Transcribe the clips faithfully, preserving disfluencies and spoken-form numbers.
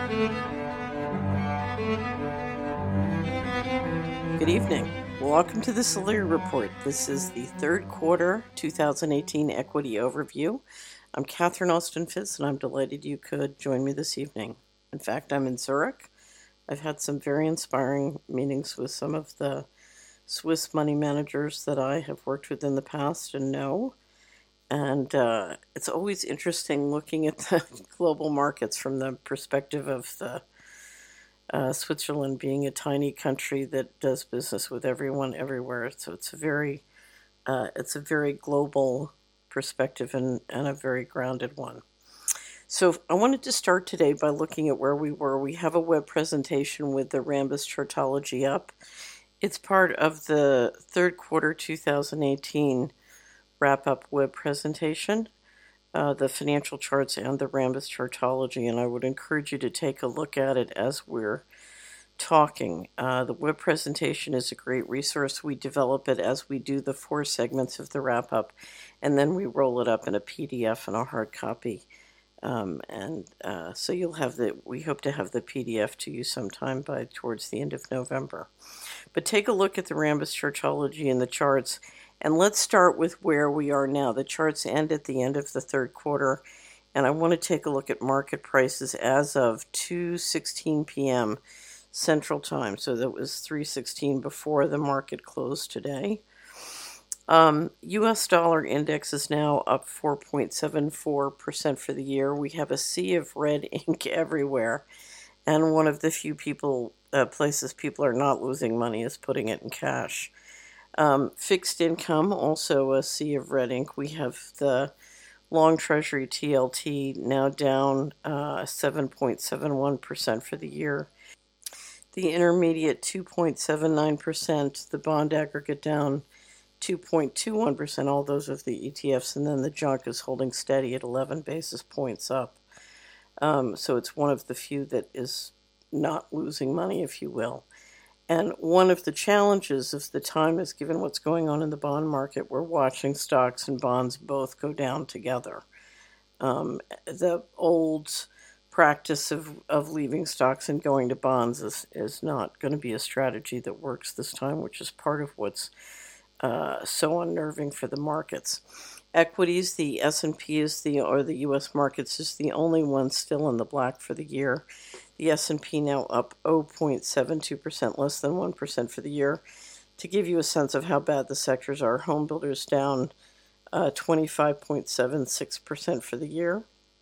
Good evening. Welcome to the Solari Report. This is the third quarter twenty eighteen equity overview. I'm Catherine Austin Fitz, and I'm delighted you could join me this evening. In fact, I'm in Zurich. I've had some very inspiring meetings with some of the Swiss money managers that I have worked with in the past and know. And uh, it's always interesting looking at the global markets from the perspective of the uh, Switzerland being a tiny country that does business with everyone everywhere. So it's a very uh, it's a very global perspective and, and a very grounded one. So I wanted to start today by looking at where we were. We have a web presentation with the Rambus Chartology up. It's part of the third quarter twenty eighteen wrap-up web presentation, uh, the financial charts and the Rambus Chartology, and I would encourage you to take a look at it as we're talking. Uh, the web presentation is a great resource. We develop it as we do the four segments of the wrap-up, and then we roll it up in a P D F and a hard copy. Um, and uh, so you'll have the, we hope to have the P D F to you sometime by towards the end of November. But take a look at the Rambus Chartology and the charts, and let's start with where we are now. The charts end at the end of the third quarter, and I want to take a look at market prices as of two sixteen p.m. Central Time. So that was three sixteen before the market closed today. Um, U S dollar index is now up four point seven four percent for the year. We have a sea of red ink everywhere, and one of the few people uh, places people are not losing money is putting it in cash. Um, fixed income, also a sea of red ink. We have the long treasury T L T now down uh, seven point seven one percent for the year. The intermediate two point seven nine percent. The bond aggregate down two point two one percent, all those of the E T Fs, and then the junk is holding steady at eleven basis points up. Um, so it's one of the few that is not losing money, if you will. And one of the challenges of the time is, given what's going on in the bond market, we're watching stocks and bonds both go down together. Um, the old practice of, of leaving stocks and going to bonds is, is not going to be a strategy that works this time, which is part of what's uh, so unnerving for the markets. Equities, the S and P is the, or the U S markets is the only one still in the black for the year. The S and P now up zero point seven two percent, less than one percent for the year. To give you a sense of how bad the sectors are, home builders down uh, twenty-five point seven six percent for the year.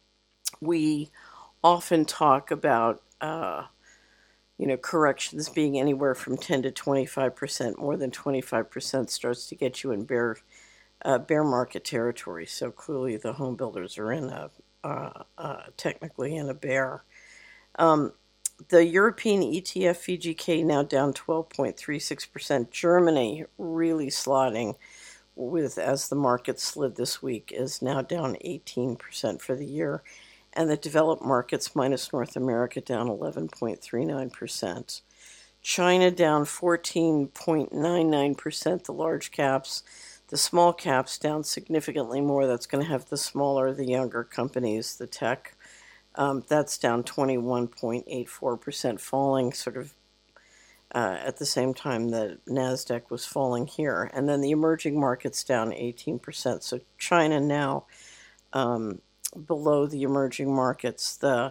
We often talk about uh, you know, corrections being anywhere from ten to twenty-five percent. More than twenty-five percent starts to get you in bear uh, bear market territory. So clearly the home builders are in a uh, uh, technically in a bear. Um, the European E T F V G K now down twelve point three six percent. Germany really slotting with, as the market slid this week, is now down eighteen percent for the year. And the developed markets minus North America down eleven point three nine percent. China down fourteen point nine nine percent, the large caps. The small caps down significantly more. That's going to have the smaller, the younger companies, the tech. Um, that's down twenty-one point eight four percent, falling sort of uh, at the same time that NASDAQ was falling here. And then the emerging markets down eighteen percent. So China now um, below the emerging markets. The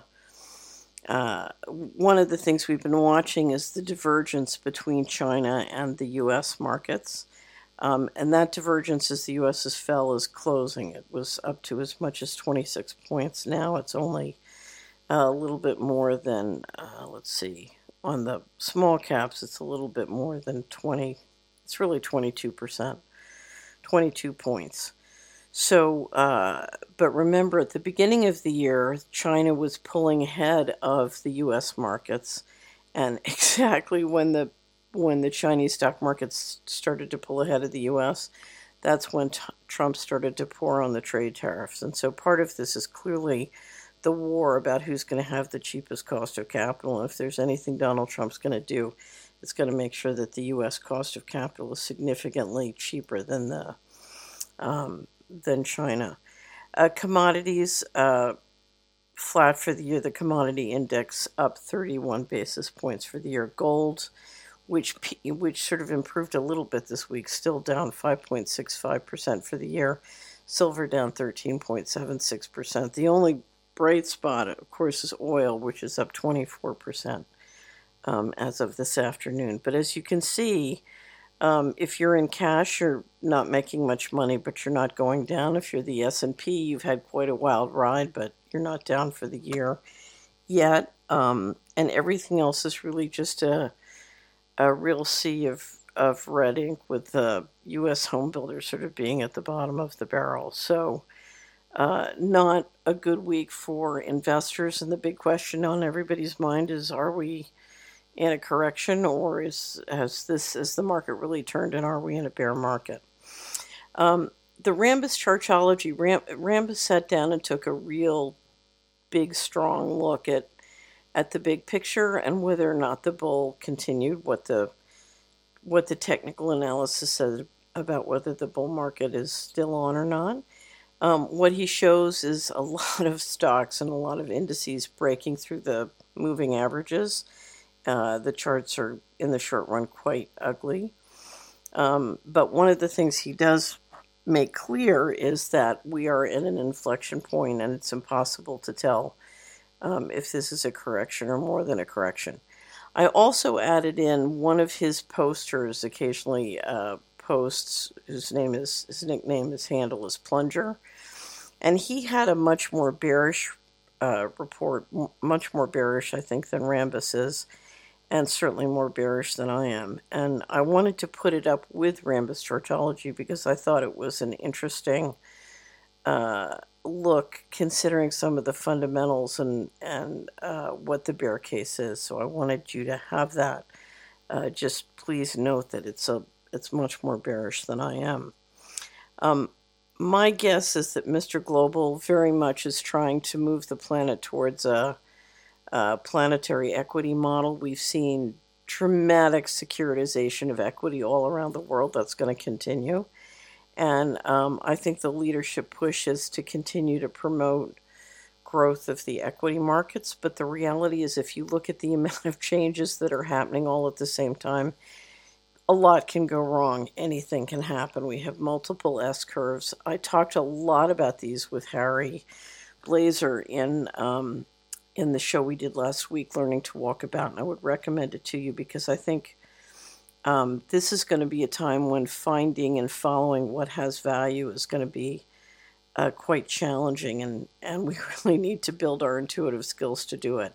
uh, one of the things we've been watching is the divergence between China and the U S markets. Um, and that divergence, as the U S has fell, is closing. It was up to as much as twenty-six points. Now it's only a little bit more than, uh, let's see, on the small caps, it's a little bit more than twenty. It's really twenty-two percent, twenty-two points. So, uh, but remember, at the beginning of the year, China was pulling ahead of the U S markets, and exactly when the when the Chinese stock markets started to pull ahead of the U S, that's when t- Trump started to pour on the trade tariffs. And so part of this is clearly the war about who's going to have the cheapest cost of capital. And if there's anything Donald Trump's going to do, it's going to make sure that the U S cost of capital is significantly cheaper than the um, than China. Uh, commodities, uh, flat for the year. The commodity index up thirty-one basis points for the year. Gold, which which sort of improved a little bit this week, still down five point six five percent for the year. Silver down thirteen point seven six percent. The only bright spot, of course, is oil, which is up twenty-four percent um, as of this afternoon. But as you can see, um, if you're in cash, you're not making much money, but you're not going down. If you're the S and P, you've had quite a wild ride, but you're not down for the year yet. Um, and everything else is really just a, a real sea of, of red ink, with the U S home builders sort of being at the bottom of the barrel. So uh, not a good week for investors. And the big question on everybody's mind is, are we in a correction, or is has this has the market really turned, and are we in a bear market? Um, the Rambus Chartology, Ram, Rambus sat down and took a real big, strong look at at the big picture and whether or not the bull continued, what the what the technical analysis said about whether the bull market is still on or not. Um, what he shows is a lot of stocks and a lot of indices breaking through the moving averages. Uh, the charts are, in the short run, quite ugly. Um, but one of the things he does make clear is that we are in an inflection point, and it's impossible to tell um, if this is a correction or more than a correction. I also added in one of his posters, occasionally uh, posts, whose name is, his nickname, his handle is Plunger. And he had a much more bearish uh, report, m- much more bearish, I think, than Rambus is, and certainly more bearish than I am. And I wanted to put it up with Rambus Chartology because I thought it was an interesting uh, look, considering some of the fundamentals and, and uh, what the bear case is. So I wanted you to have that. Uh, just please note that it's a it's much more bearish than I am. Um, my guess is that Mister Global very much is trying to move the planet towards a Uh, planetary equity model. We've seen dramatic securitization of equity all around the world. That's going to continue. And um, I think the leadership push is to continue to promote growth of the equity markets. But the reality is, if you look at the amount of changes that are happening all at the same time, a lot can go wrong. Anything can happen. We have multiple S-curves. I talked a lot about these with Harry Blazer in um, in the show we did last week, Learning to Walk About, and I would recommend it to you because I think um, this is going to be a time when finding and following what has value is going to be uh, quite challenging, and, and we really need to build our intuitive skills to do it.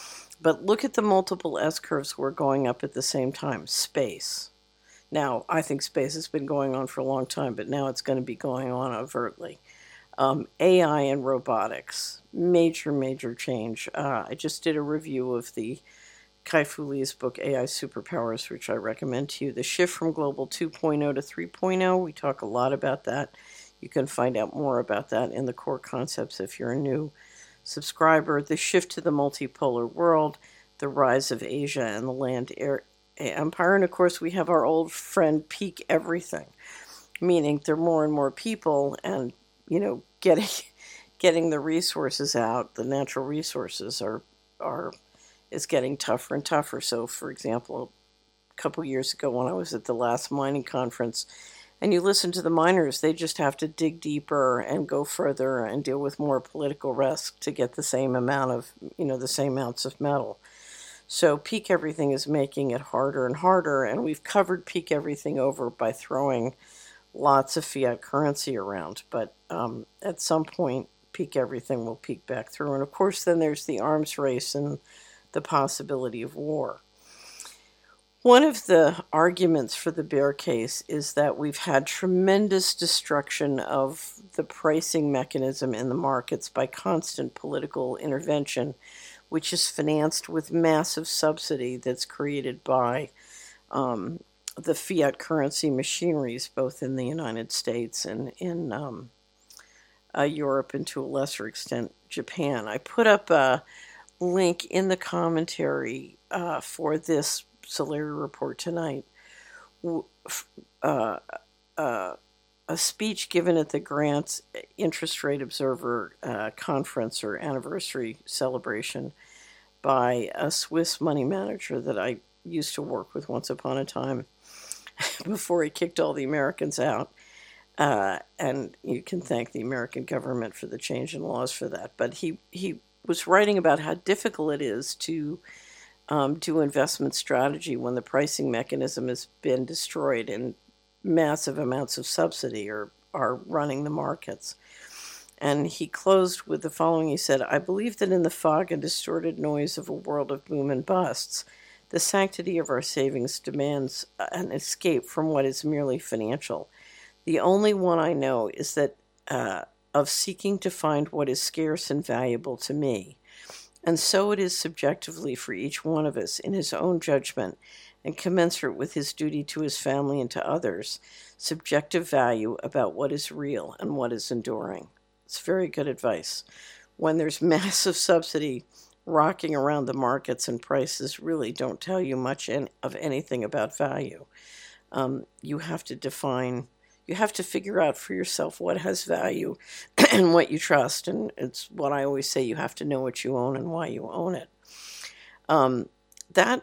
But look at the multiple S-curves we're going up at the same time. Space. Now, I think space has been going on for a long time, but now it's going to be going on overtly. Um, A I and robotics, major, major change. Uh, I just did a review of the Kai-Fu Lee's book, A I Superpowers, which I recommend to you. The shift from Global two point oh to three point oh, we talk a lot about that. You can find out more about that in the core concepts if you're a new subscriber. The shift to the multipolar world, the rise of Asia and the land air empire. And of course, we have our old friend Peak Everything, meaning there are more and more people, and you know, getting getting the resources out, the natural resources are are is getting tougher and tougher. So, for example, a couple years ago when I was at the last mining conference, and you listen to the miners, they just have to dig deeper and go further and deal with more political risk to get the same amount of, you know, the same ounce of metal. So Peak Everything is making it harder and harder, and we've covered Peak Everything over by throwing lots of fiat currency around, but um, at some point, Peak Everything will peak back through. And of course, then there's the arms race and the possibility of war. One of the arguments for the bear case is that we've had tremendous destruction of the pricing mechanism in the markets by constant political intervention, which is financed with massive subsidy that's created by um, the fiat currency machineries, both in the United States and in um, uh, Europe, and to a lesser extent, Japan. I put up a link in the commentary uh, for this Solari report tonight, uh, uh, a speech given at the Grant Interest Rate Observer uh, conference or anniversary celebration by a Swiss money manager that I used to work with once upon a time before he kicked all the Americans out. Uh, and you can thank the American government for the change in laws for that. But he, he was writing about how difficult it is to um, do investment strategy when the pricing mechanism has been destroyed and massive amounts of subsidy are, are running the markets. And he closed with the following. He said, "I believe that in the fog and distorted noise of a world of boom and busts, the sanctity of our savings demands an escape from what is merely financial. The only one I know is that uh, of seeking to find what is scarce and valuable to me. And so it is subjectively for each one of us in his own judgment and commensurate with his duty to his family and to others, subjective value about what is real and what is enduring." It's very good advice. When there's massive subsidy rocking around the markets and prices really don't tell you much of anything about value, um, you have to define, you have to figure out for yourself what has value and what you trust. And it's what I always say, you have to know what you own and why you own it. Um, that,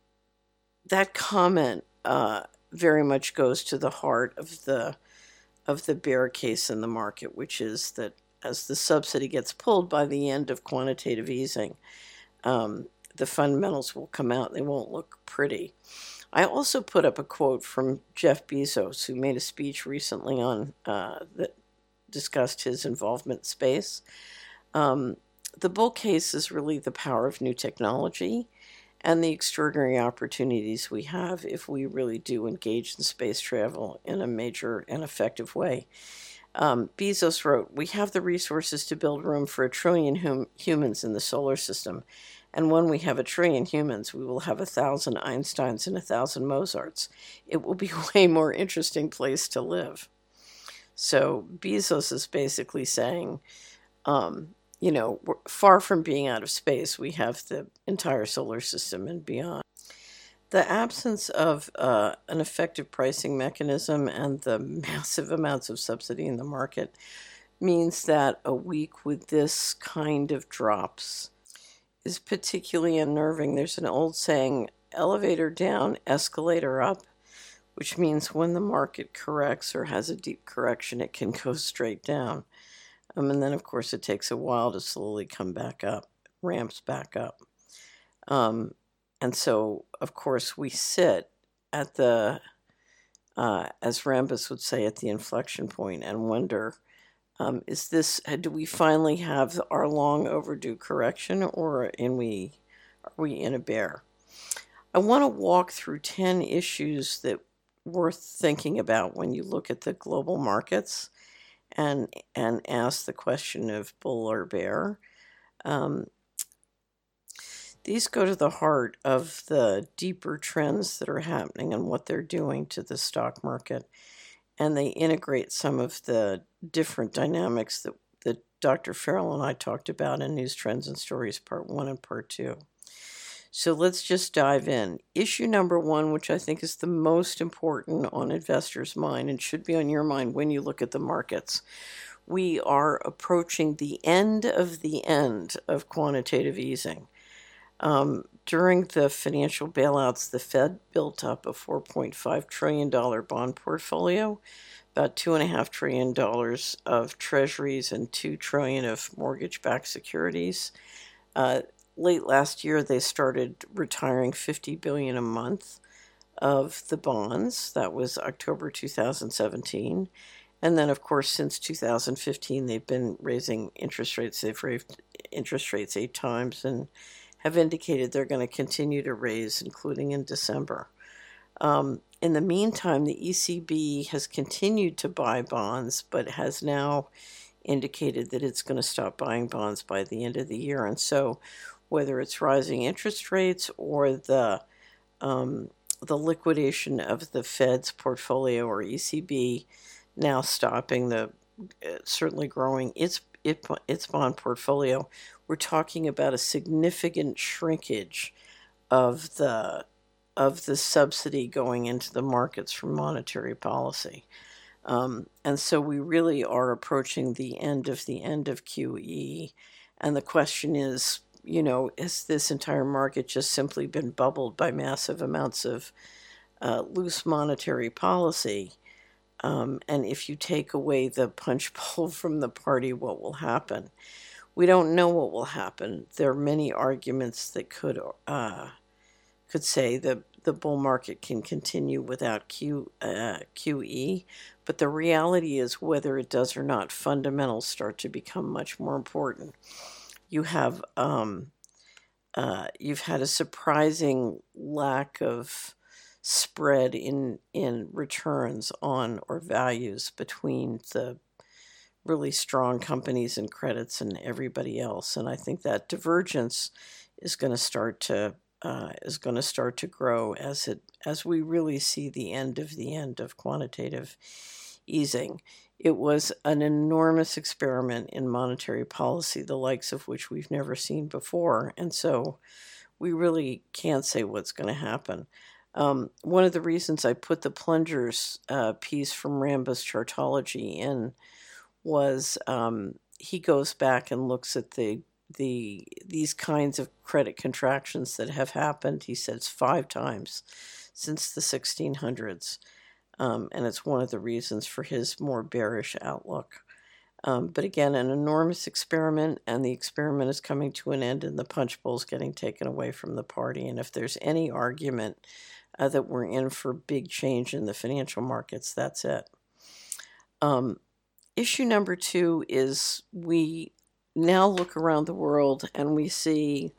that comment uh, very much goes to the heart of the of the bear case in the market, which is that as the subsidy gets pulled by the end of quantitative easing, um, the fundamentals will come out. They won't look pretty. I also put up a quote from Jeff Bezos, who made a speech recently on uh, that discussed his involvement in space. Um, the bull case is really the power of new technology and the extraordinary opportunities we have if we really do engage in space travel in a major and effective way. Um, Bezos wrote, "We have the resources to build room for a trillion hum- humans in the solar system. And when we have a trillion humans, we will have a thousand Einsteins and a thousand Mozarts. It will be a way more interesting place to live." So Bezos is basically saying, um, you know, we're far from being out of space. We have the entire solar system and beyond. The absence of uh, an effective pricing mechanism and the massive amounts of subsidy in the market means that a week with this kind of drops is particularly unnerving. There's an old saying, elevator down, escalator up, which means when the market corrects or has a deep correction, it can go straight down. Um, and then, of course, it takes a while to slowly come back up, ramps back up. Um, and so, of course, we sit at the, uh, as Rambis would say, at the inflection point and wonder, um, is this, do we finally have our long overdue correction, or in we, are we in a bear? I want to walk through ten issues that worth thinking about when you look at the global markets and and ask the question of bull or bear. Um, these go to the heart of the deeper trends that are happening and what they're doing to the stock market, and they integrate some of the different dynamics that, that Doctor Farrell and I talked about in News Trends and Stories Part one and Part two. So let's just dive in. Issue number one, which I think is the most important on investors' mind and should be on your mind when you look at the markets. We are approaching the end of the end of quantitative easing. Um, during the financial bailouts, the Fed built up a four point five trillion dollars bond portfolio, about two point five trillion dollars of treasuries, and two trillion dollars of mortgage-backed securities. Uh, Late last year, they started retiring fifty billion dollars a month of the bonds. That was October two thousand seventeen. And then, of course, since two thousand fifteen, they've been raising interest rates. They've raised interest rates eight times and have indicated they're going to continue to raise, including in December. Um, in the meantime, the E C B has continued to buy bonds, but has now indicated that it's going to stop buying bonds by the end of the year. And so whether it's rising interest rates or the um, the liquidation of the Fed's portfolio, or E C B now stopping the uh, certainly growing its it, its bond portfolio, we're talking about a significant shrinkage of the of the subsidy going into the markets from monetary policy. Um, and so we really are approaching the end of the end of Q E. And the question is, you know, has this entire market just simply been bubbled by massive amounts of uh, loose monetary policy? Um, and if you take away the punch bowl from the party, what will happen? We don't know what will happen. There are many arguments that could uh, could say that the bull market can continue without Q, uh, Q E, but the reality is whether it does or not, fundamentals start to become much more important. You have um, uh, you've had a surprising lack of spread in in returns on or values between the really strong companies and credits and everybody else, and I think that divergence is going to start to uh, is going to start to grow as it as we really see the end of the end of quantitative easing. It was an enormous experiment in monetary policy, the likes of which we've never seen before, and so we really can't say what's going to happen. Um, one of the reasons I put the plungers uh, piece from Rambus Chartology in was um, he goes back and looks at the the these kinds of credit contractions that have happened. He says five times since the sixteen hundreds, um, and it's one of the reasons for his more bearish outlook. Um, but again, an enormous experiment, and the experiment is coming to an end, and the punch bowl is getting taken away from the party. And if there's any argument uh, that we're in for big change in the financial markets, that's it. Um, issue number two is we now look around the world and we see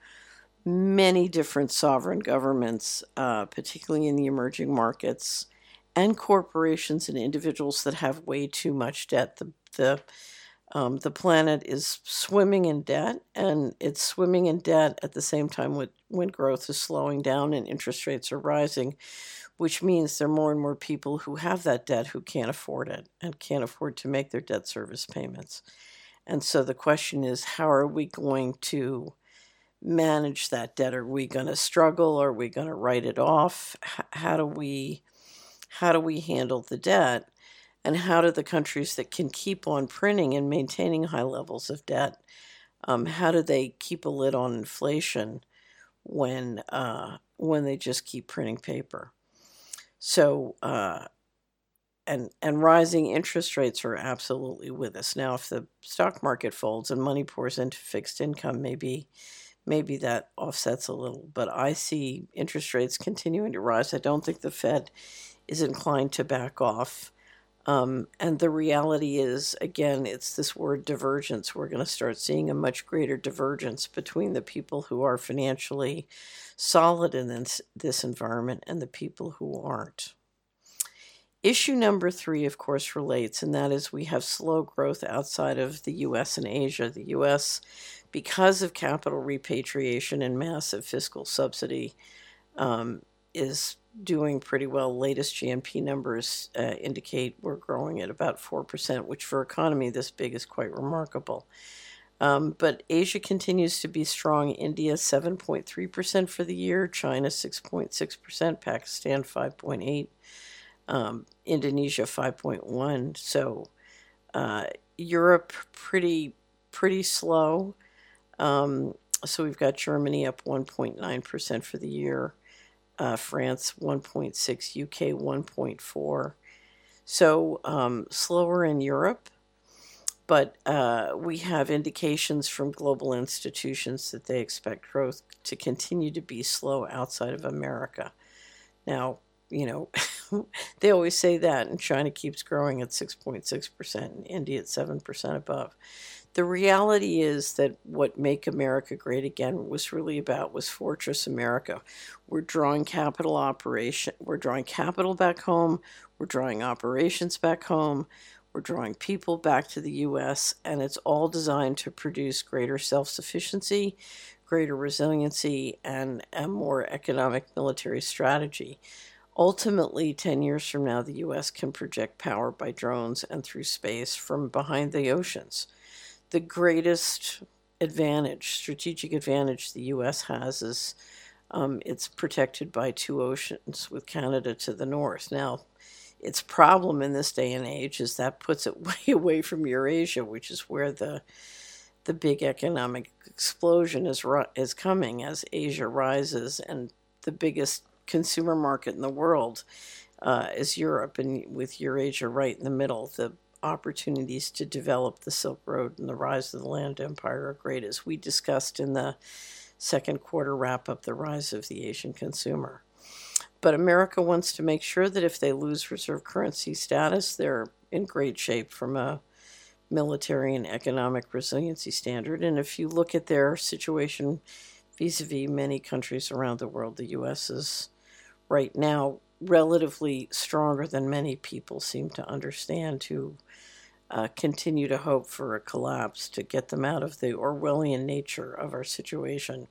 many different sovereign governments, uh, particularly in the emerging markets, and corporations and individuals that have way too much debt. The the um, the planet is swimming in debt, and it's swimming in debt at the same time with, when growth is slowing down and interest rates are rising, which means there are more and more people who have that debt who can't afford it and can't afford to make their debt service payments. And so the question is, how are we going to manage that debt? Are we going to struggle? Are we going to write it off? H- how do we how do we handle the debt? And how do the countries that can keep on printing and maintaining high levels of debt, um, how do they keep a lid on inflation when uh, when they just keep printing paper? So, uh, and and rising interest rates are absolutely with us. Now, if the stock market folds and money pours into fixed income, maybe maybe that offsets a little. But I see interest rates continuing to rise. I don't think the Fed is inclined to back off. Um, and the reality is, again, it's this word divergence. We're going to start seeing a much greater divergence between the people who are financially solid in this, this environment and the people who aren't. Issue number three, of course, relates, and that is we have slow growth outside of the U S and Asia. The U S, because of capital repatriation and massive fiscal subsidy, um, is doing pretty well. Latest G N P numbers uh, indicate we're growing at about four percent, which for an economy this big is quite remarkable. Um, but Asia continues to be strong. India, seven point three percent for the year. China, six point six percent. Pakistan, five point eight percent. Um, Indonesia, five point one percent. So uh, Europe, pretty, pretty slow. Um, so we've got Germany up one point nine percent for the year. Uh, France, one point six, U K, one point four. So um, slower in Europe, but uh, we have indications from global institutions that they expect growth to continue to be slow outside of America. Now, you know, they always say that, and China keeps growing at six point six percent and India at seven percent above. The reality is that what Make America Great Again was really about was Fortress America. We're drawing capital operation, we're drawing capital back home, we're drawing operations back home, we're drawing people back to the U S, and it's all designed to produce greater self-sufficiency, greater resiliency, and a more economic military strategy. Ultimately, ten years from now, the U S can project power by drones and through space from behind the oceans. The greatest advantage, strategic advantage the U S has is um, it's protected by two oceans with Canada to the north. Now, its problem in this day and age is that puts it way away from Eurasia, which is where the the big economic explosion is is coming as Asia rises, and the biggest consumer market in the world uh, is Europe, and with Eurasia right in the middle, the opportunities to develop the Silk Road and the rise of the land empire are great, as we discussed in the second quarter wrap up, the rise of the Asian consumer. But America wants to make sure that if they lose reserve currency status, they're in great shape from a military and economic resiliency standard. And if you look at their situation vis-a-vis many countries around the world, the U S is right now relatively stronger than many people seem to understand, who uh, continue to hope for a collapse to get them out of the Orwellian nature of our situation.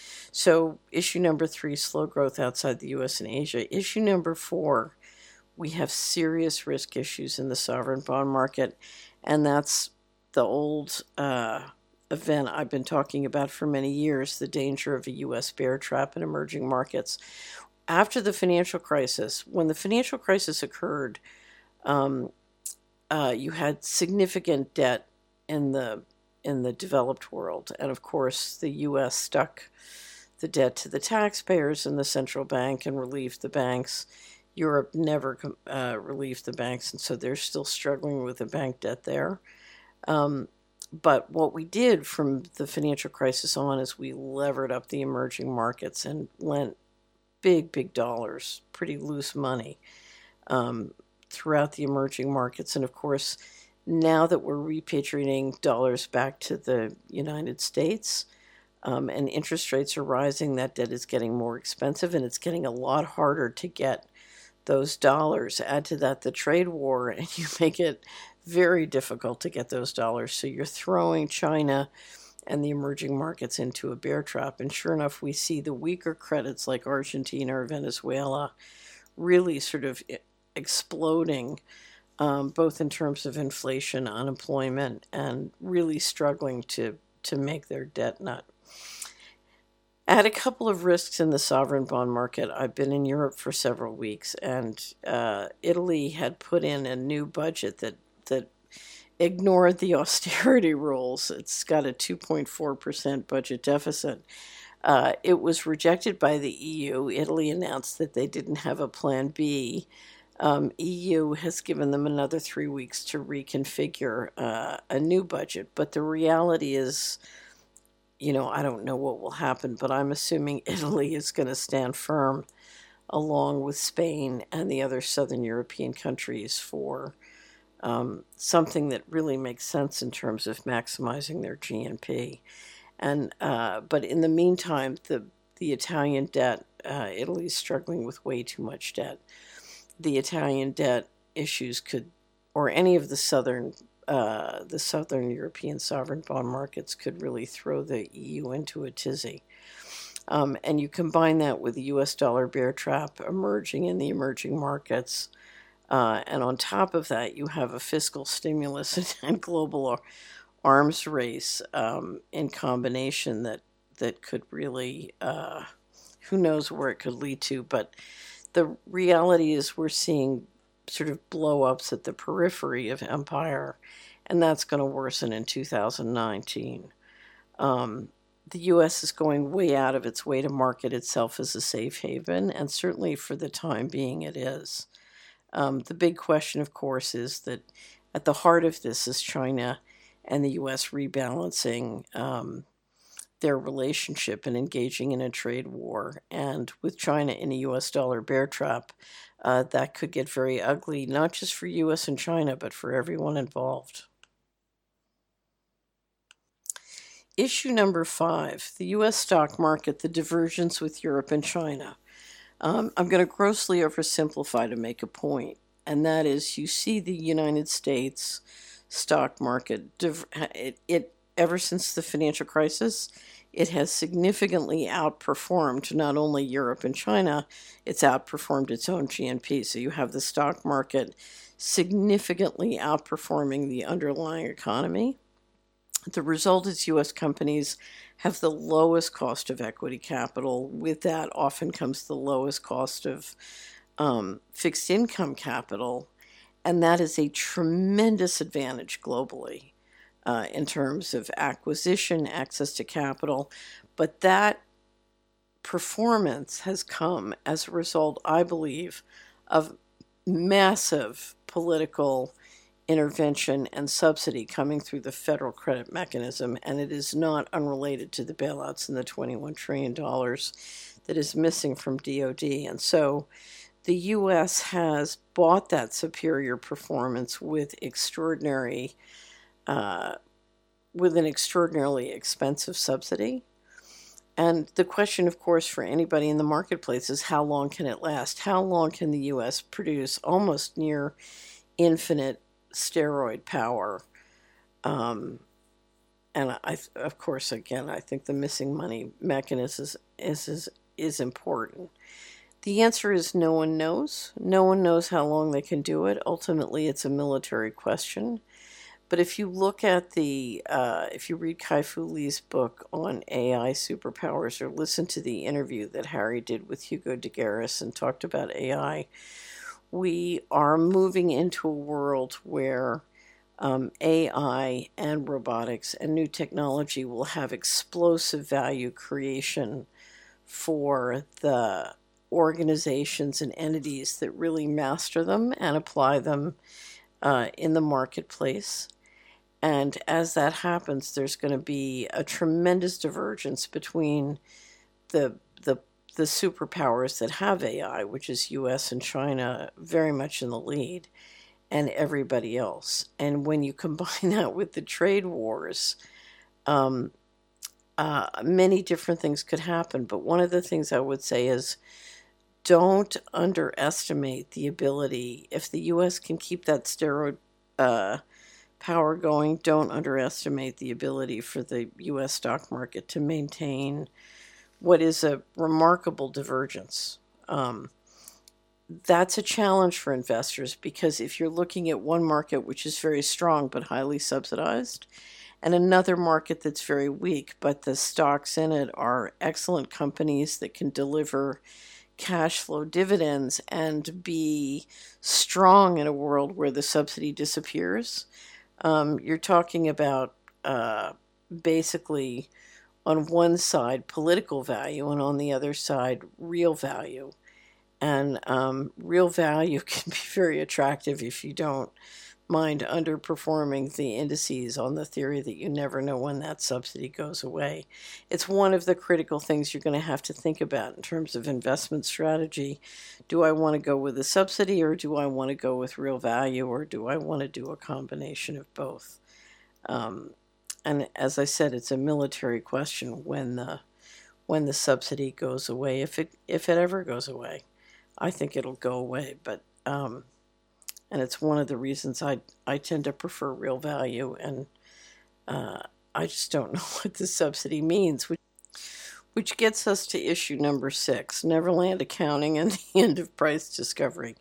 So issue number three, slow growth outside the U S and Asia. Issue number four, we have serious risk issues in the sovereign bond market, and that's the old uh, event I've been talking about for many years, the danger of a U S bear trap in emerging markets. After the financial crisis, when the financial crisis occurred, um, uh, you had significant debt in the in the developed world, and of course the U S stuck the debt to the taxpayers and the central bank and relieved the banks. Europe never uh, relieved the banks, and so they're still struggling with the bank debt there. Um, but what we did from the financial crisis on is we levered up the emerging markets and lent big, big dollars, pretty loose money um, throughout the emerging markets. And of course, now that we're repatriating dollars back to the United States, um, and interest rates are rising, that debt is getting more expensive, and it's getting a lot harder to get those dollars. Add to that the trade war, and you make it very difficult to get those dollars. So you're throwing China and the emerging markets into a bear trap. And sure enough, we see the weaker credits like Argentina or Venezuela really sort of exploding, um, both in terms of inflation, unemployment, and really struggling to, to make their debt nut. Add a couple of risks in the sovereign bond market. I've been in Europe for several weeks, and uh, Italy had put in a new budget that that ignored the austerity rules. It's got a two point four percent budget deficit. Uh, it was rejected by the E U. Italy announced that they didn't have a plan B. Um, E U has given them another three weeks to reconfigure uh, a new budget. But the reality is, you know, I don't know what will happen, but I'm assuming Italy is going to stand firm along with Spain and the other southern European countries for Um, something that really makes sense in terms of maximizing their G N P. And uh, but in the meantime, the the Italian debt, uh, Italy's struggling with way too much debt. The Italian debt issues could, or any of the southern uh, the southern European sovereign bond markets could really throw the E U into a tizzy. Um, and you combine that with the U S dollar bear trap emerging in the emerging markets. Uh, and on top of that, you have a fiscal stimulus and global arms race um, in combination that that could really, uh, who knows where it could lead to. But the reality is we're seeing sort of blow-ups at the periphery of empire, and that's going to worsen in two thousand nineteen. Um, the U S is going way out of its way to market itself as a safe haven, and certainly for the time being it is. Um, the big question, of course, is that at the heart of this is China and the U S rebalancing um, their relationship and engaging in a trade war. And with China in a U S dollar bear trap, uh, that could get very ugly, not just for U S and China, but for everyone involved. Issue number five, the U S stock market, the divergence with Europe and China. Um, I'm going to grossly oversimplify to make a point, and that is you see the United States stock market, it, it ever since the financial crisis, it has significantly outperformed not only Europe and China, it's outperformed its own G N P. So you have the stock market significantly outperforming the underlying economy. The result is U S companies have the lowest cost of equity capital. With that often comes the lowest cost of um, fixed income capital, and that is a tremendous advantage globally uh, in terms of acquisition, access to capital. But that performance has come as a result, I believe, of massive political intervention and subsidy coming through the federal credit mechanism, and it is not unrelated to the bailouts and the twenty-one trillion dollars that is missing from D O D. And so the U S has bought that superior performance with extraordinary, uh, with an extraordinarily expensive subsidy. And the question, of course, for anybody in the marketplace is how long can it last? How long can the U S produce almost near infinite steroid power? Um, and I, of course, again, I think the missing money mechanism is, is, is, is important. The answer is no one knows. No one knows how long they can do it. Ultimately, it's a military question. But if you look at the, uh, if you read Kai-Fu Lee's book on A I superpowers, or listen to the interview that Harry did with Hugo de Garis and talked about A I, we are moving into a world where um, A I and robotics and new technology will have explosive value creation for the organizations and entities that really master them and apply them uh, in the marketplace. And as that happens, there's going to be a tremendous divergence between the the the superpowers that have A I, which is U S and China very much in the lead, and everybody else. And when you combine that with the trade wars, um, uh, many different things could happen. But one of the things I would say is don't underestimate the ability, if the U S can keep that steroid uh, power going, don't underestimate the ability for the U S stock market to maintain what is a remarkable divergence. Um, that's a challenge for investors, because if you're looking at one market which is very strong but highly subsidized, and another market that's very weak, but the stocks in it are excellent companies that can deliver cash flow dividends and be strong in a world where the subsidy disappears, Um, you're talking about uh, basically on one side political value and on the other side real value. And um, real value can be very attractive if you don't mind underperforming the indices on the theory that you never know when that subsidy goes away. It's one of the critical things you're going to have to think about in terms of investment strategy. Do I want to go with a subsidy, or do I want to go with real value, or do I want to do a combination of both? Um, and as I said, it's a military question when the when the subsidy goes away, if it if it ever goes away. I think it'll go away, but um, and it's one of the reasons I I tend to prefer real value, and uh, I just don't know what the subsidy means, which, which gets us to issue number six, Neverland Accounting and the End of Price Discovery.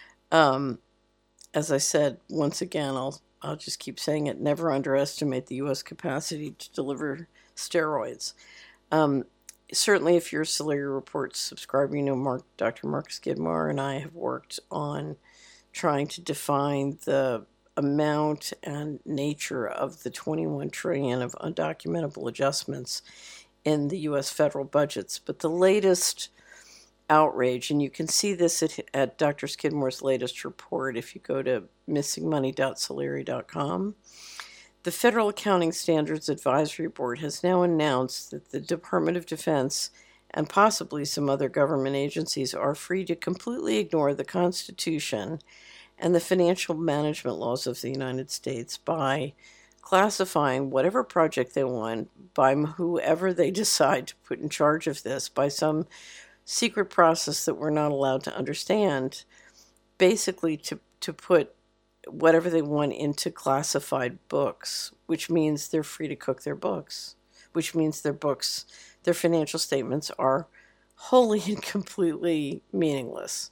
Um, as I said, once again, I'll I'll just keep saying it, never underestimate the U S capacity to deliver steroids. Um, certainly, if you're a Solari Report subscriber, you know Mark, Doctor Mark Skidmore and I have worked on trying to define the amount and nature of the twenty-one trillion dollars of undocumentable adjustments in the U S federal budgets. But the latest outrage, and you can see this at, at Doctor Skidmore's latest report if you go to missing money dot solari dot com. The Federal Accounting Standards Advisory Board has now announced that the Department of Defense and possibly some other government agencies are free to completely ignore the Constitution and the financial management laws of the United States by classifying whatever project they want, by whoever they decide to put in charge of this, by some secret process that we're not allowed to understand, basically to, to put whatever they want into classified books, which means they're free to cook their books, which means their books, their financial statements are wholly and completely meaningless.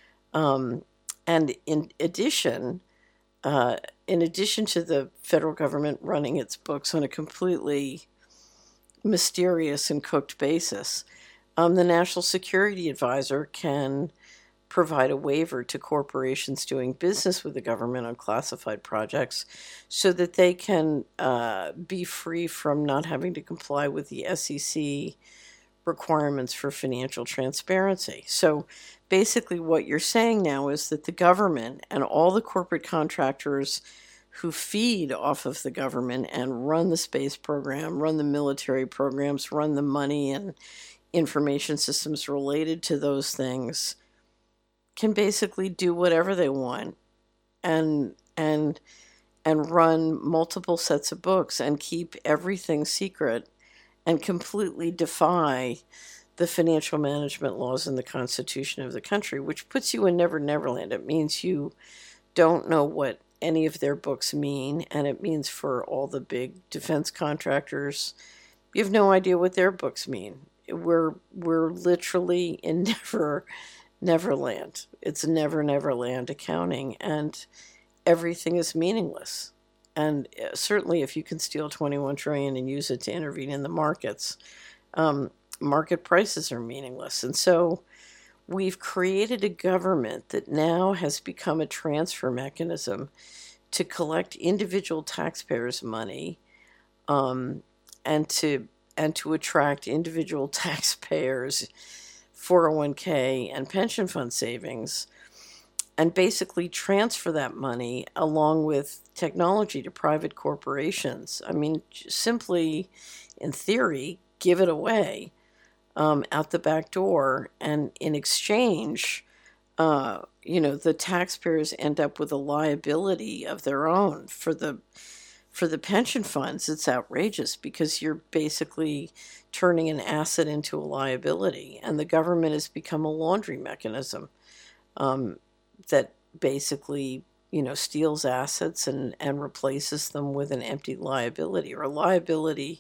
Um, and in addition, uh, in addition to the federal government running its books on a completely mysterious and cooked basis, um, the National Security Advisor can provide a waiver to corporations doing business with the government on classified projects so that they can uh, be free from not having to comply with the S E C requirements for financial transparency. So basically what you're saying now is that the government and all the corporate contractors who feed off of the government and run the space program, run the military programs, run the money and information systems related to those things, can basically do whatever they want and and and run multiple sets of books and keep everything secret and completely defy the financial management laws and the Constitution of the country, which puts you in Never Never Land. It means you don't know what any of their books mean, and it means for all the big defense contractors, you have no idea what their books mean. We're we're literally in Never Neverland. It's Never Neverland accounting, and everything is meaningless. And certainly if you can steal twenty-one trillion dollars and use it to intervene in the markets, um, market prices are meaningless. And so we've created a government that now has become a transfer mechanism to collect individual taxpayers' money um, and to and to attract individual taxpayers' four oh one k and pension fund savings, and basically transfer that money along with technology to private corporations. I mean, simply, in theory, give it away um, out the back door, and in exchange, uh, you know, the taxpayers end up with a liability of their own for the for the pension funds. It's outrageous because you're basically turning an asset into a liability, and the government has become a laundry mechanism um, that basically, you know, steals assets and, and replaces them with an empty liability, or a liability,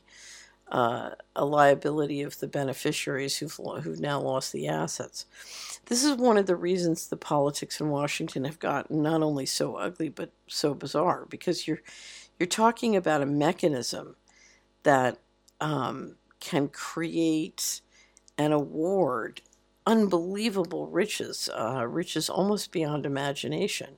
uh, a liability of the beneficiaries who've who've now lost the assets. This is one of the reasons the politics in Washington have gotten not only so ugly but so bizarre, because you're you're talking about a mechanism that um, can create and award unbelievable riches, uh, riches almost beyond imagination.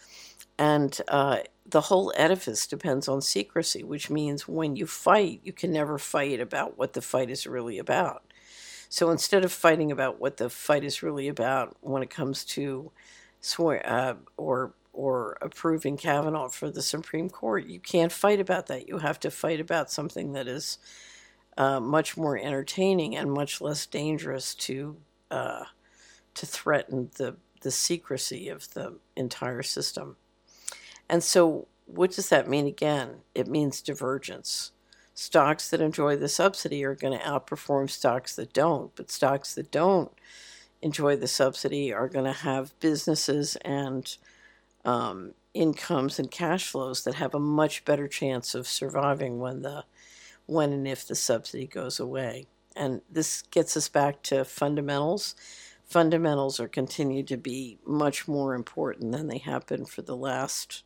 And uh, the whole edifice depends on secrecy, which means when you fight, you can never fight about what the fight is really about. So instead of fighting about what the fight is really about when it comes to swear uh, or or approving Kavanaugh for the Supreme Court, you can't fight about that. You have to fight about something that is uh, much more entertaining and much less dangerous to uh, to threaten the, the secrecy of the entire system. And so what does that mean again? It means divergence. Stocks that enjoy the subsidy are going to outperform stocks that don't, but stocks that don't enjoy the subsidy are going to have businesses and um, incomes and cash flows that have a much better chance of surviving when the when and if the subsidy goes away. And this gets us back to fundamentals. Fundamentals are continued to be much more important than they have been for the last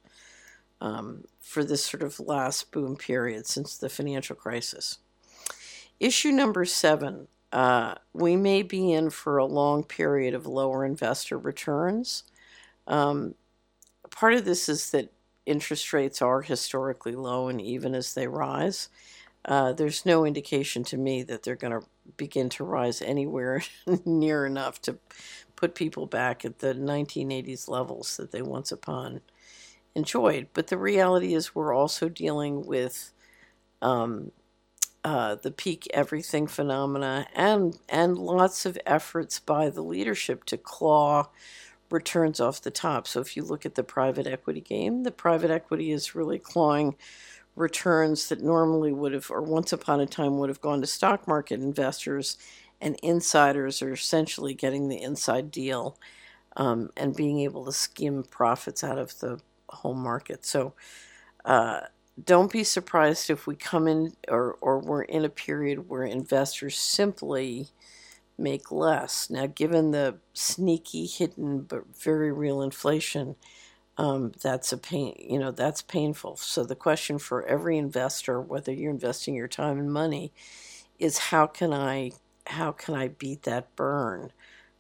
um, for this sort of last boom period since the financial crisis. Issue number seven, uh, we may be in for a long period of lower investor returns. Um, part of this is that interest rates are historically low, and even as they rise, uh, there's no indication to me that they're going to begin to rise anywhere near enough to put people back at the nineteen eighties levels that they once upon enjoyed. But the reality is we're also dealing with um, uh, the peak everything phenomena and and lots of efforts by the leadership to claw returns off the top. So if you look at the private equity game, the private equity is really clawing returns that normally would have, or once upon a time would have gone to stock market investors, and insiders are essentially getting the inside deal um, and being able to skim profits out of the whole market. So uh, don't be surprised if we come in or, or we're in a period where investors simply make less. Now, given the sneaky, hidden, but very real inflation, um, that's a pain, you know, that's painful. So the question for every investor, whether you're investing your time and money, is how can I, how can I beat that burn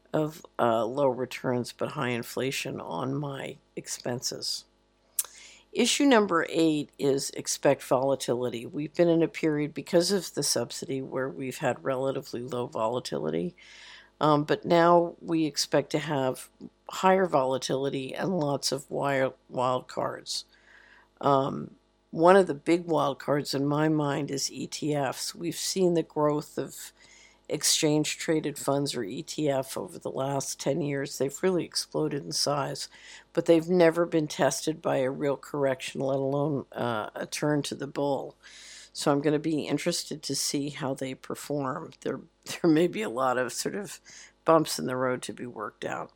of uh, low returns but high inflation on my expenses. Issue number eight is expect volatility. We've been in a period because of the subsidy where we've had relatively low volatility, um, but now we expect to have higher volatility and lots of wild, wild cards. Um, one of the big wild cards in my mind is E T Fs. We've seen the growth of exchange traded funds, or E T F, over the last ten years. They've really exploded in size, but they've never been tested by a real correction, let alone uh, a turn to the bull. So I'm going to be interested to see how they perform. There, there may be a lot of sort of bumps in the road to be worked out.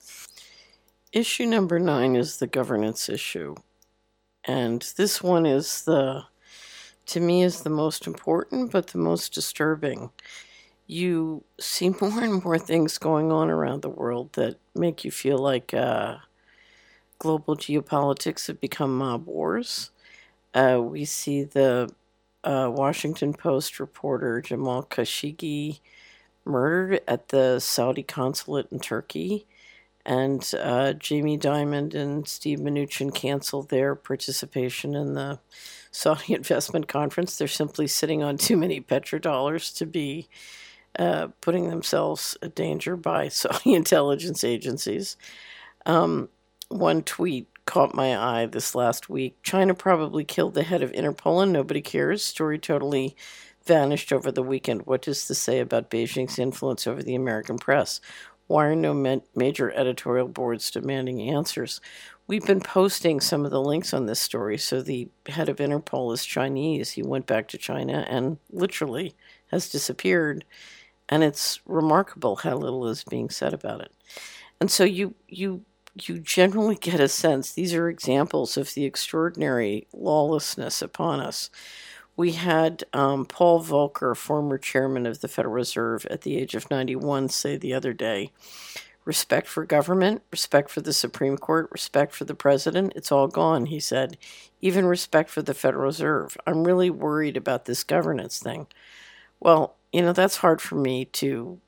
Issue number nine is the governance issue. And this one is the, to me, is the most important, but the most disturbing. You see more and more things going on around the world that make you feel like uh, global geopolitics have become mob wars. Uh, we see the uh, Washington Post reporter Jamal Khashoggi murdered at the Saudi consulate in Turkey, and uh, Jamie Dimon and Steve Mnuchin canceled their participation in the Saudi investment conference. They're simply sitting on too many petrodollars to be uh, putting themselves in danger by Saudi intelligence agencies. Um, one tweet caught my eye this last week. China probably killed the head of Interpol and nobody cares. Story totally vanished over the weekend. What does this say about Beijing's influence over the American press? Why are no ma- major editorial boards demanding answers? We've been posting some of the links on this story. So the head of Interpol is Chinese. He went back to China and literally has disappeared. And it's remarkable how little is being said about it. And so you you you generally get a sense, these are examples of the extraordinary lawlessness upon us. We had um, Paul Volcker, former chairman of the Federal Reserve at the age of ninety-one, say the other day, respect for government, respect for the Supreme Court, respect for the president, it's all gone, he said. Even respect for the Federal Reserve. I'm really worried about this governance thing. Well, you know, that's hard for me to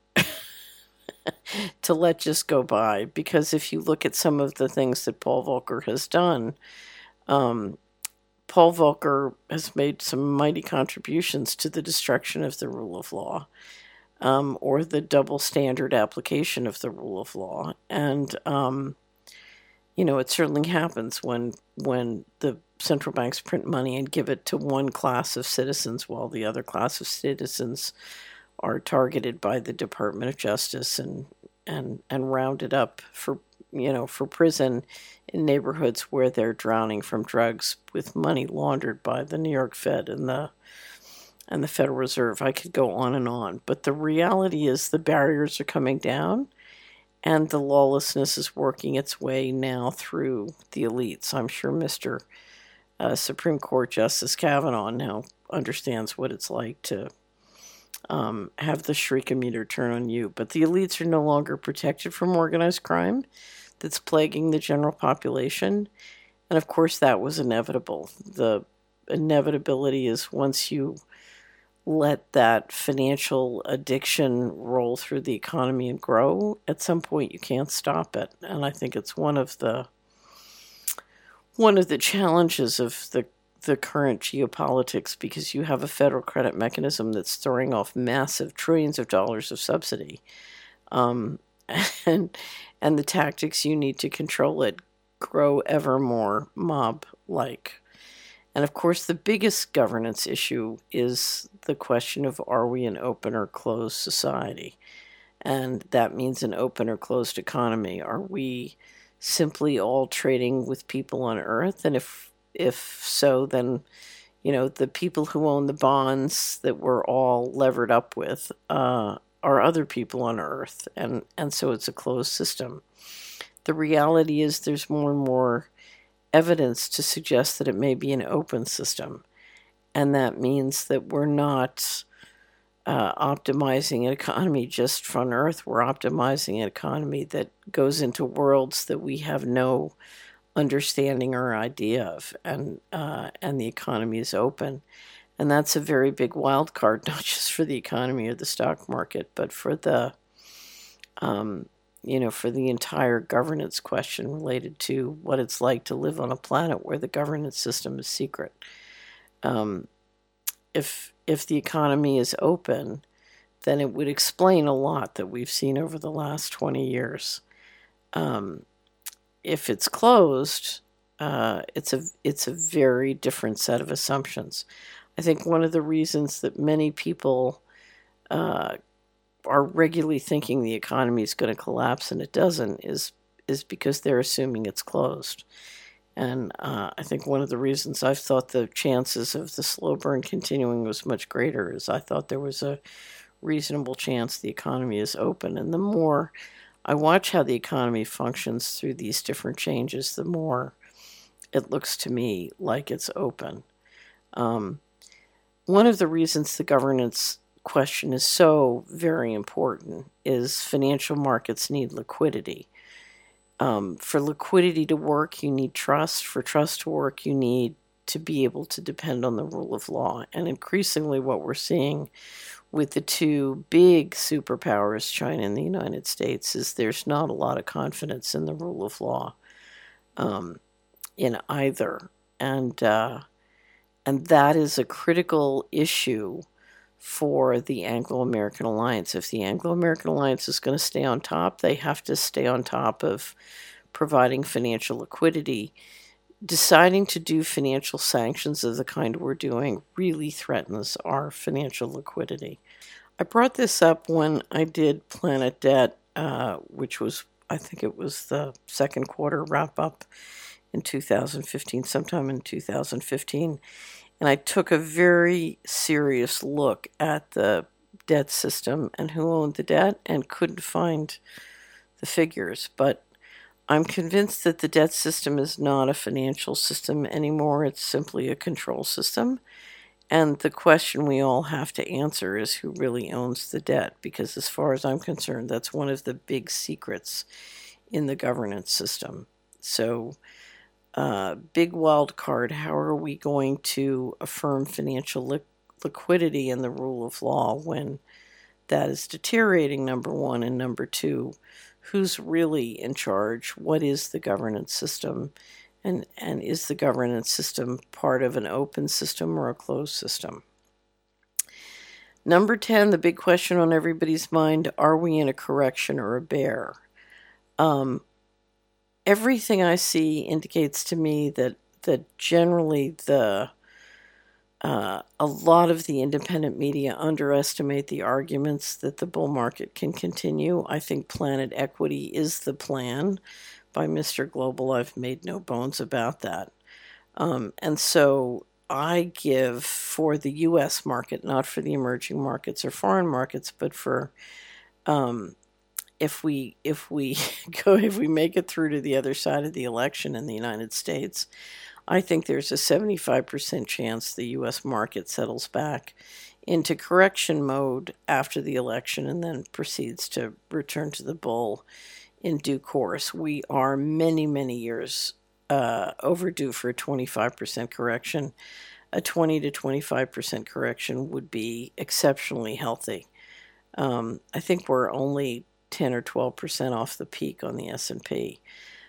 to let just go by, because if you look at some of the things that Paul Volcker has done, um, Paul Volcker has made some mighty contributions to the destruction of the rule of law, um, or the double standard application of the rule of law. And, um, you know, it certainly happens when when the central banks print money and give it to one class of citizens while the other class of citizens are targeted by the Department of Justice and and and rounded up for you know for prison in neighborhoods where they're drowning from drugs with money laundered by the New York Fed and the and the Federal Reserve. I could go on and on, but the reality is the barriers are coming down, and the lawlessness is working its way now through the elites. I'm sure Mister Uh, Supreme Court Justice Kavanaugh now understands what it's like to um, have the shriekometer turn on you. But the elites are no longer protected from organized crime that's plaguing the general population. And of course, that was inevitable. The inevitability is once you let that financial addiction roll through the economy and grow, at some point you can't stop it. And I think it's one of the one of the challenges of the the current geopolitics, because you have a federal credit mechanism that's throwing off massive trillions of dollars of subsidy, um, and and the tactics you need to control it grow ever more mob-like. And of course, the biggest governance issue is the question of, are we an open or closed society? And that means an open or closed economy. Are we simply all trading with people on Earth? And if if so, then, you know, the people who own the bonds that we're all levered up with uh, are other people on Earth. And, and so it's a closed system. The reality is there's more and more evidence to suggest that it may be an open system. And that means that we're not uh, optimizing an economy just from Earth. We're optimizing an economy that goes into worlds that we have no understanding or idea of, and uh, and the economy is open. And that's a very big wild card, not just for the economy or the stock market, but for the um, you know, for the entire governance question related to what it's like to live on a planet where the governance system is secret. Um, if if the economy is open, then it would explain a lot that we've seen over the last twenty years. Um, if it's closed, uh, it's a it's a very different set of assumptions. I think one of the reasons that many people uh, are regularly thinking the economy is going to collapse and it doesn't is is because they're assuming it's closed. And uh, I think one of the reasons I've thought the chances of the slow burn continuing was much greater is I thought there was a reasonable chance the economy is open. And the more I watch how the economy functions through these different changes, the more it looks to me like it's open. Um, one of the reasons the governance question is so very important is financial markets need liquidity. Um, for liquidity to work, you need trust. For trust to work, you need to be able to depend on the rule of law. And increasingly what we're seeing with the two big superpowers, China and the United States, is there's not a lot of confidence in the rule of law um, in either. And, uh, and that is a critical issue for the Anglo-American alliance. If the Anglo-American alliance is going to stay on top, they have to stay on top of providing financial liquidity. Deciding to do financial sanctions of the kind we're doing really threatens our financial liquidity. I brought this up when I did Planet Debt, uh, which was, I think it was the second quarter wrap up in two thousand fifteen, sometime in two thousand fifteen. And I took a very serious look at the debt system and who owned the debt and couldn't find the figures. But I'm convinced that the debt system is not a financial system anymore. It's simply a control system. And the question we all have to answer is who really owns the debt, because as far as I'm concerned, that's one of the big secrets in the governance system. So, uh, big wild card, how are we going to affirm financial li- liquidity and the rule of law when that is deteriorating, number one, and number two, who's really in charge? What is the governance system? And, and is the governance system part of an open system or a closed system? Number ten, the big question on everybody's mind, are we in a correction or a bear? Um, everything I see indicates to me that, that generally the Uh, a lot of the independent media underestimate the arguments that the bull market can continue. I think Planet Equity is the plan by Mister Global. I've made no bones about that. Um, and so I give for the U S market, not for the emerging markets or foreign markets, but for um, if we if we go if we make it through to the other side of the election in the United States, I think there's a seventy-five percent chance the U S market settles back into correction mode after the election and then proceeds to return to the bull in due course. We are many, many years uh, overdue for a twenty-five percent correction. A twenty to twenty-five percent correction would be exceptionally healthy. Um, I think we're only ten or twelve percent off the peak on the S and P.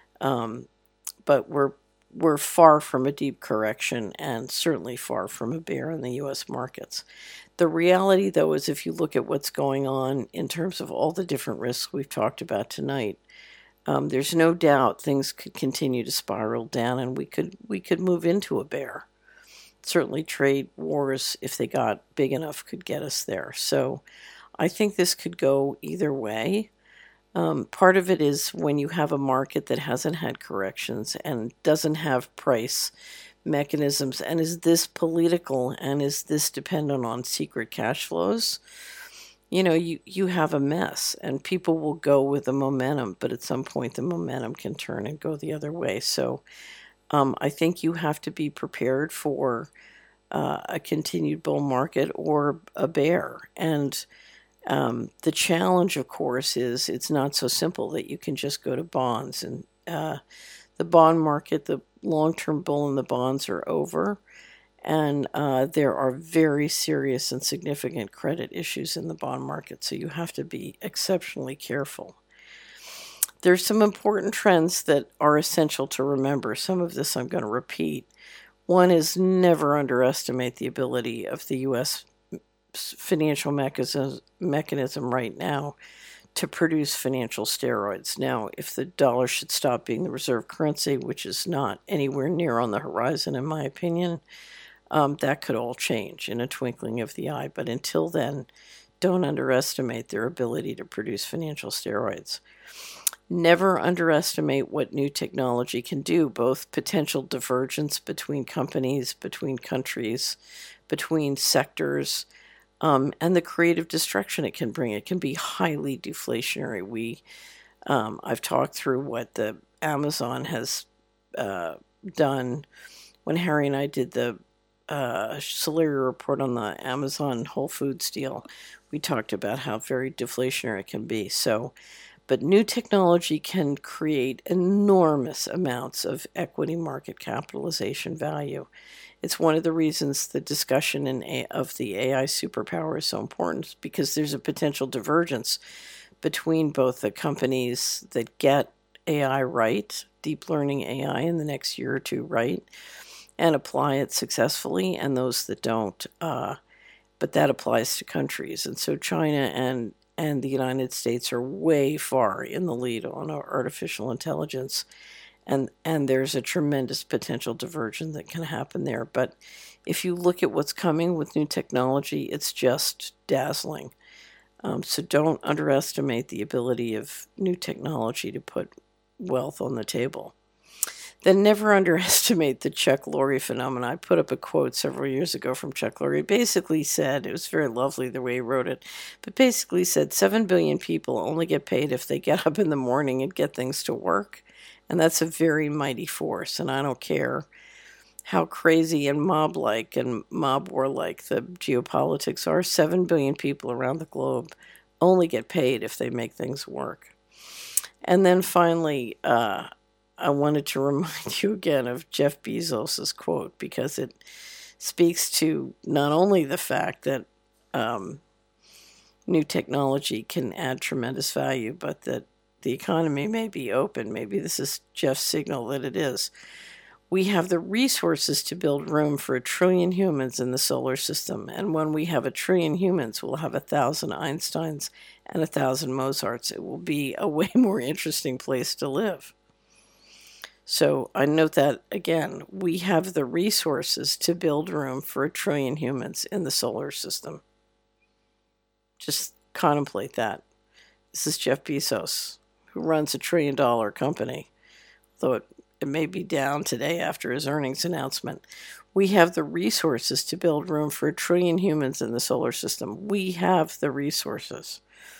Um, but we're We're far from a deep correction and certainly far from a bear in the U S markets. The reality, though, is if you look at what's going on in terms of all the different risks we've talked about tonight, um, there's no doubt things could continue to spiral down and we could we could move into a bear. Certainly trade wars, if they got big enough, could get us there. So I think this could go either way. Um, part of it is when you have a market that hasn't had corrections and doesn't have price mechanisms, and is this political and is this dependent on secret cash flows, you know, you, you have a mess and people will go with the momentum, but at some point the momentum can turn and go the other way. So um, I think you have to be prepared for uh, a continued bull market or a bear. And Um, the challenge, of course, is it's not so simple that you can just go to bonds. And uh, the bond market, the long-term bull and the bonds are over. And uh, there are very serious and significant credit issues in the bond market, so you have to be exceptionally careful. There's some important trends that are essential to remember. Some of this I'm going to repeat. One is never underestimate the ability of the U S financial mechanism, mechanism right now to produce financial steroids. Now, if the dollar should stop being the reserve currency, which is not anywhere near on the horizon, in my opinion, um, that could all change in a twinkling of the eye. But until then, don't underestimate their ability to produce financial steroids. Never underestimate what new technology can do, both potential divergence between companies, between countries, between sectors, um, and the creative destruction it can bring. It can be highly deflationary. We, um, I've talked through what the Amazon has uh, done when Harry and I did the uh, Solari report on the Amazon Whole Foods deal. We talked about how very deflationary it can be. So, but new technology can create enormous amounts of equity market capitalization value. It's one of the reasons the discussion in a, of the A I superpower is so important, because there's a potential divergence between both the companies that get A I right, deep learning A I in the next year or two right, and apply it successfully, and those that don't. Uh, but that applies to countries. And so China and and the United States are way far in the lead on artificial intelligence. And, and there's a tremendous potential diversion that can happen there. But if you look at what's coming with new technology, it's just dazzling. Um, so don't underestimate the ability of new technology to put wealth on the table. Then never underestimate the Chuck Lorre phenomenon. I put up a quote several years ago from Chuck Lorre. He basically said, it was very lovely the way he wrote it, but basically said seven billion people only get paid if they get up in the morning and get things to work. And that's a very mighty force. And I don't care how crazy and mob-like and mob war-like the geopolitics are. seven billion people around the globe only get paid if they make things work. And then finally, uh, I wanted to remind you again of Jeff Bezos' quote, because it speaks to not only the fact that um, new technology can add tremendous value, but that the economy may be open. Maybe this is Jeff's signal that it is. We have the resources to build room for a trillion humans in the solar system. And when we have a trillion humans, we'll have a thousand Einsteins and a thousand Mozarts. It will be a way more interesting place to live. So I note that, again, we have the resources to build room for a trillion humans in the solar system. Just contemplate that. This is Jeff Bezos, who runs a trillion dollar company, though it, it may be down today after his earnings announcement. We have the resources to build room for a trillion humans in the solar system. We have the resources.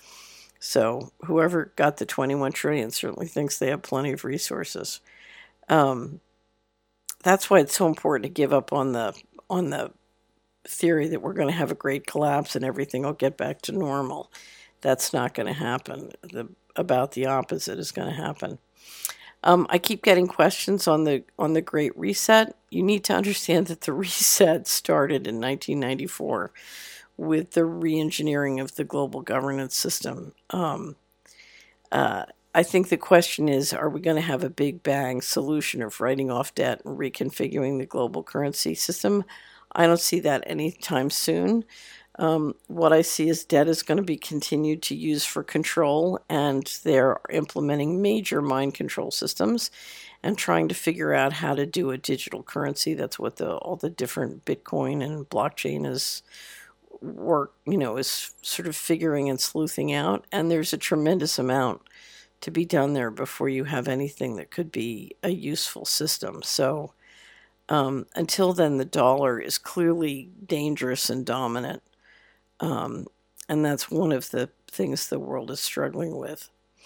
So whoever got the twenty-one trillion certainly thinks they have plenty of resources. Um, that's why it's so important to give up on the on the theory that we're going to have a great collapse and everything will get back to normal. That's not going to happen. The, about the opposite is going to happen. Um, I keep getting questions on the on the Great Reset. You need to understand that the reset started in nineteen ninety-four with the re-engineering of the global governance system. Um, uh, I think the question is, are we going to have a big bang solution of writing off debt and reconfiguring the global currency system? I don't see that anytime soon. Um, what I see is debt is going to be continued to use for control, and they're implementing major mind control systems and trying to figure out how to do a digital currency. That's what the all the different Bitcoin and blockchain is work, you know, is sort of figuring and sleuthing out. And there's a tremendous amount to be done there before you have anything that could be a useful system. So um, until then, the dollar is clearly dangerous and dominant. Um, and that's one of the things the world is struggling with.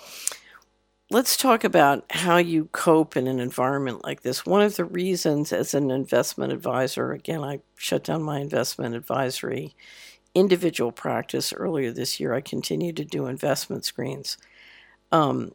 Let's talk about how you cope in an environment like this. One of the reasons, as an investment advisor, again, I shut down my investment advisory individual practice earlier this year. I continue to do investment screens. Um,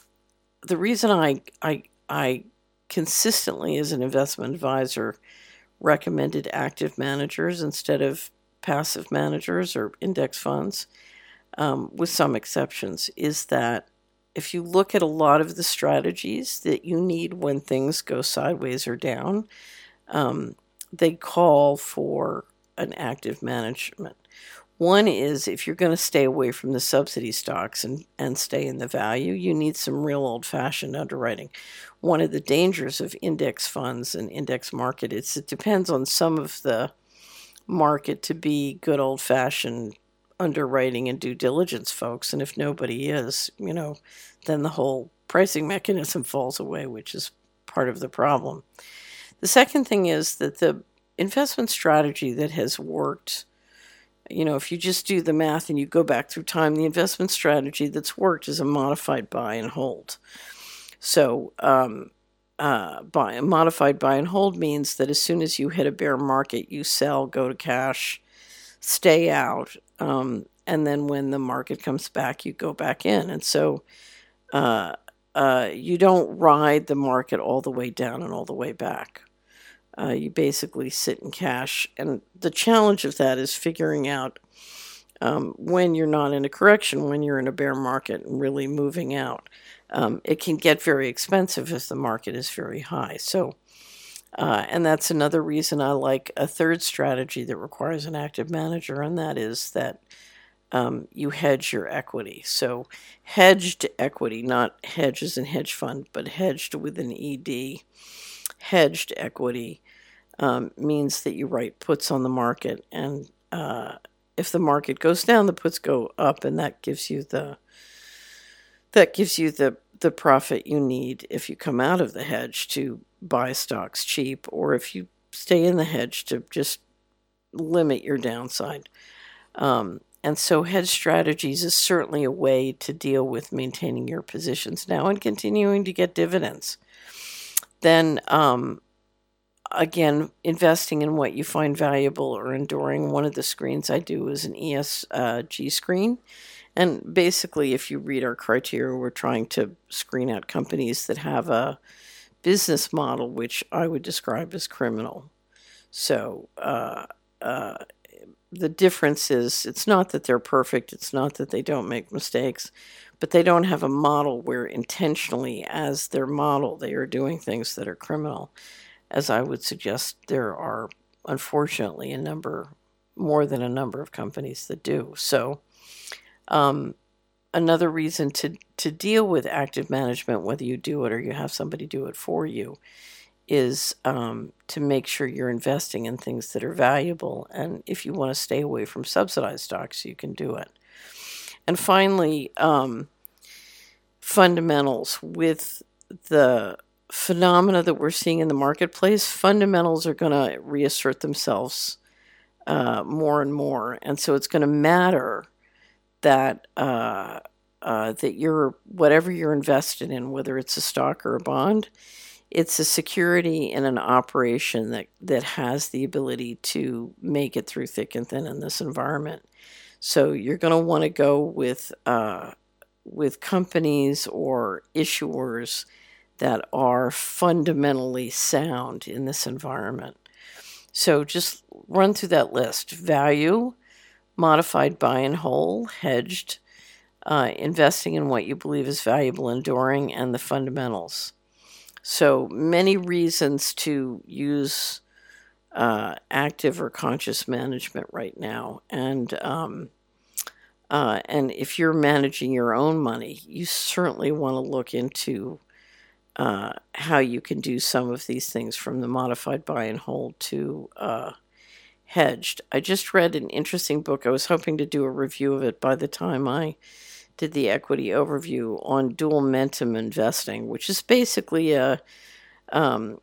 the reason I, I, I consistently, as an investment advisor, recommended active managers instead of passive managers or index funds, um, with some exceptions, is that if you look at a lot of the strategies that you need when things go sideways or down, um, they call for an active management. One is if you're going to stay away from the subsidy stocks and, and stay in the value, you need some real old-fashioned underwriting. One of the dangers of index funds and index market is it depends on some of the market to be good old-fashioned underwriting and due diligence folks, and if nobody is, you know, then the whole pricing mechanism falls away, which is part of the problem. The second thing is that the investment strategy that has worked, you know, if you just do the math and you go back through time, the investment strategy that's worked is a modified buy and hold. So um, uh, buy, a modified buy and hold means that as soon as you hit a bear market, you sell, go to cash, stay out, um, and then when the market comes back, you go back in. And so uh, uh, you don't ride the market all the way down and all the way back. Uh, you basically sit in cash. And the challenge of that is figuring out um, when you're not in a correction, when you're in a bear market and really moving out. Um, it can get very expensive if the market is very high. So, uh, and that's another reason I like a third strategy that requires an active manager, and that is that um, you hedge your equity. So hedged equity, not hedge as in hedge fund, but hedged with an E D, hedged equity um, means that you write puts on the market, and uh, if the market goes down, the puts go up, and that gives you the that gives you the the profit you need if you come out of the hedge to buy stocks cheap, or if you stay in the hedge to just limit your downside. Um, and so hedge strategies is certainly a way to deal with maintaining your positions now and continuing to get dividends. Then um, again, investing in what you find valuable or enduring. One of the screens I do is an E S G screen. And basically, if you read our criteria, we're trying to screen out companies that have a business model which I would describe as criminal. So uh, uh, the difference is it's not that they're perfect, it's not that they don't make mistakes, but they don't have a model where intentionally, as their model, they are doing things that are criminal. As I would suggest, there are, unfortunately, a number, more than a number of companies that do. So Um, another reason to, to deal with active management, whether you do it or you have somebody do it for you, is um, to make sure you're investing in things that are valuable. And if you want to stay away from subsidized stocks, you can do it. And finally, um, fundamentals. With the phenomena that we're seeing in the marketplace, fundamentals are going to reassert themselves uh, more and more. And so it's going to matter that uh, uh, that you're whatever you're invested in, whether it's a stock or a bond, it's a security in an operation that that has the ability to make it through thick and thin in this environment. So you're going to want to go with uh, with companies or issuers that are fundamentally sound in this environment. So just run through that list: value, modified buy and hold, hedged, uh, investing in what you believe is valuable, enduring, and the fundamentals. So many reasons to use uh, active or conscious management right now. And um, uh, and if you're managing your own money, you certainly want to look into uh, how you can do some of these things, from the modified buy and hold to uh, hedged. I just read an interesting book. I was hoping to do a review of it by the time I did the equity overview, on dual momentum investing, which is basically a um,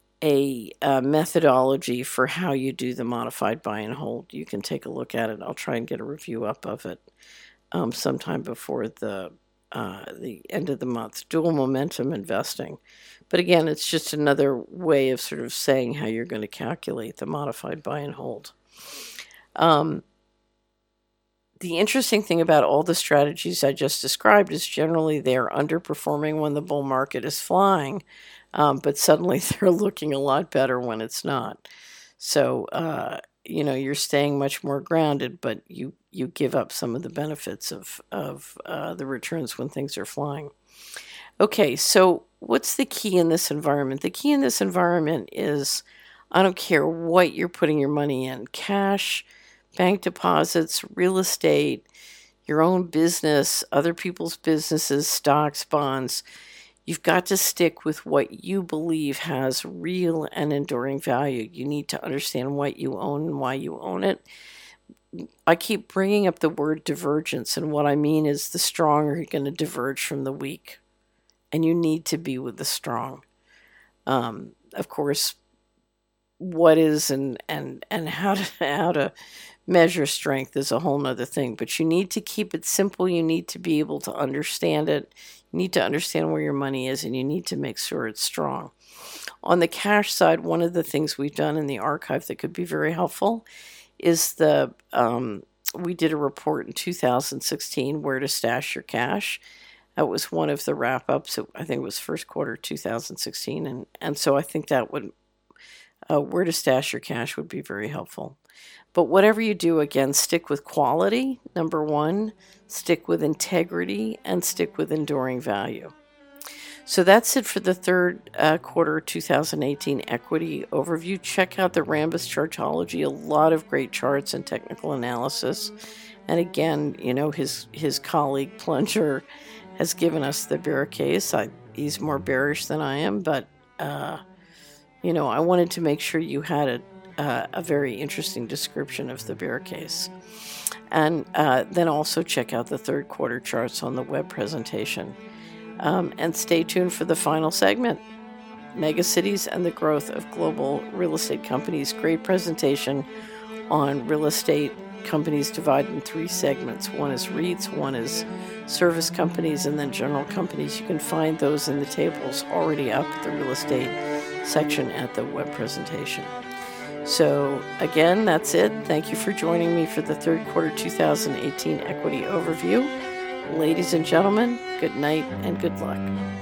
a, a methodology for how you do the modified buy and hold. You can take a look at it. I'll try and get a review up of it um, sometime before the uh, the end of the month. Dual momentum investing. But again, it's just another way of sort of saying how you're going to calculate the modified buy and hold. Um, the interesting thing about all the strategies I just described is generally they're underperforming when the bull market is flying, um, but suddenly they're looking a lot better when it's not. So, uh, you know, you're staying much more grounded, but you, you give up some of the benefits of, of uh, the returns when things are flying. Okay, so what's the key in this environment? The key in this environment is I don't care what you're putting your money in, cash, bank deposits, real estate, your own business, other people's businesses, stocks, bonds. You've got to stick with what you believe has real and enduring value. You need to understand what you own and why you own it. I keep bringing up the word divergence, and what I mean is the strong are going to diverge from the weak, and you need to be with the strong. Um, of course, what is and and and how to how to measure strength is a whole nother thing, but you need to keep it simple. You need to be able to understand it. You need to understand where your money is, and you need to make sure it's strong. On the cash side, one of the things we've done in the archive that could be very helpful is the um, we did a report in two thousand sixteen, Where to Stash Your Cash. That was one of the wrap-ups. I think it was first quarter two thousand sixteen, and, and so I think that would uh, Where to Stash Your Cash would be very helpful. But whatever you do, again, stick with quality, number one, stick with integrity, and stick with enduring value. So that's it for the third uh, quarter two thousand eighteen equity overview. Check out the Rambus Chartology, a lot of great charts and technical analysis. And again, you know, his his colleague Plunger has given us the bear case. I, he's more bearish than I am, but, uh, you know, I wanted to make sure you had a Uh, a very interesting description of the bear case. And uh, then also check out the third quarter charts on the web presentation. Um, and stay tuned for the final segment, Megacities and the Growth of Global Real Estate Companies. Great presentation on real estate companies divided in three segments. One is REITs, one is service companies, and then general companies. You can find those in the tables already up at the real estate section at the web presentation. So again, that's it. Thank you for joining me for the third quarter two thousand eighteen equity overview. Ladies and gentlemen, good night and good luck.